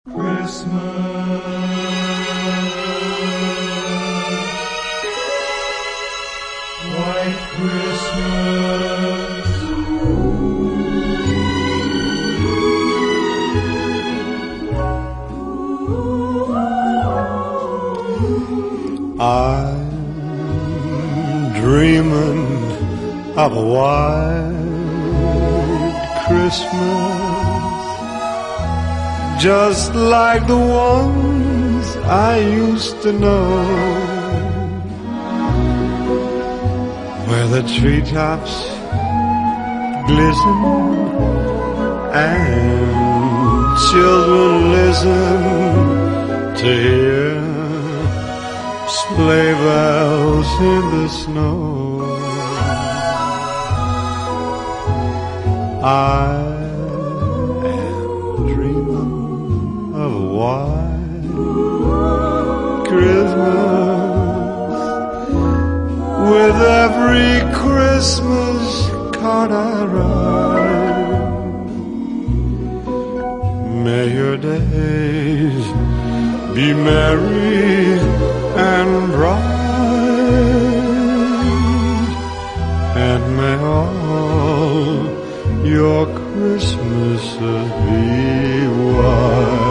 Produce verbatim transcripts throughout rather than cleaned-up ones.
Christmas, white Christmas, I'm dreaming of a white Christmas, just like the ones I used to know, where the treetops glisten and children listen to hear sleigh bells in the snow. I white Christmas, with every Christmas card I write. May your days be merry and bright, and may all your Christmases be white.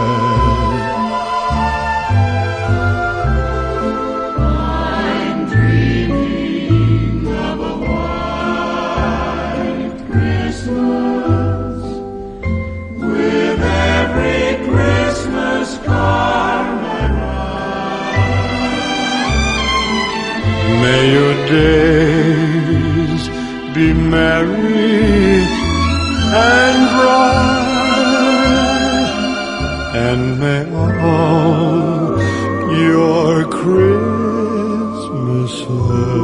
May your days be merry and bright, and may all your Christmases